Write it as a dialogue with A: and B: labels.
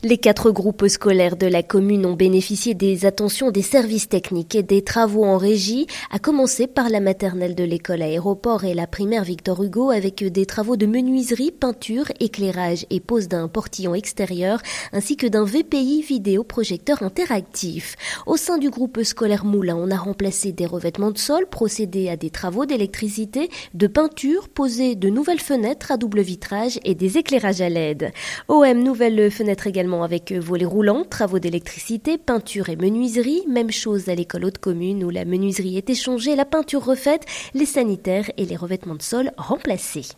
A: Les 4 groupes scolaires de la commune ont bénéficié des attentions des services techniques et des travaux en régie, à commencer par la maternelle de l'école aéroport et la primaire Victor Hugo avec des travaux de menuiserie, peinture, éclairage et pose d'un portillon extérieur ainsi que d'un VPI vidéoprojecteur interactif. Au sein du groupe scolaire Moulin, on a remplacé des revêtements de sol, procédé à des travaux d'électricité, de peinture, posé de nouvelles fenêtres à double vitrage et des éclairages à LED. OM, nouvelles fenêtres également avec volets roulants, travaux d'électricité, peinture et menuiserie. Même chose à l'école haute commune où la menuiserie est échangée, la peinture refaite, les sanitaires et les revêtements de sol remplacés.